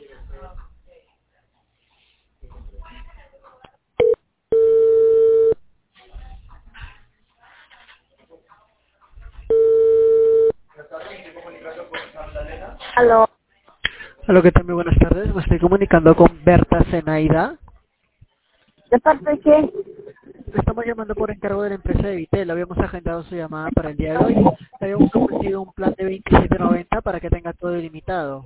Aló, Hola, ¿qué tal? Muy buenas tardes. Me estoy comunicando con Berta Zenaida. ¿de parte de qué? Le estamos llamando por encargo de la empresa de Vitel. Habíamos agendado su llamada para el día de hoy. Le habíamos ofrecido un plan de 27.90 para que tenga todo ilimitado.